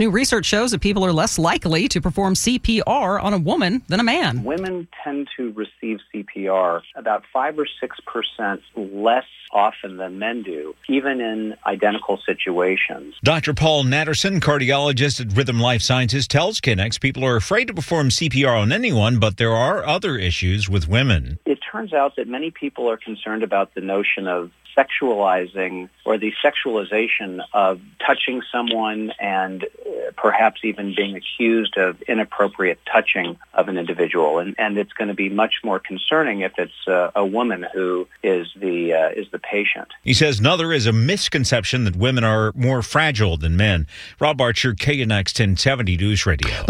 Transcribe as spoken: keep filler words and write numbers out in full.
New research shows that people are less likely to perform C P R on a woman than a man. Women tend to receive C P R about five or six percent less often than men do, even in identical situations. Doctor Paul Natterson, cardiologist at Rhythm Life Sciences, tells Kinnex people are afraid to perform C P R on anyone, but there are other issues with women. It turns out that many people are concerned about the notion of sexualizing or the sexualization of touching someone and uh, perhaps even being accused of inappropriate touching of an individual. And, and it's going to be much more concerning if it's uh, a woman who is the uh, is the patient. He says another is a misconception that women are more fragile than men. Rob Archer, K N X ten seventy News Radio.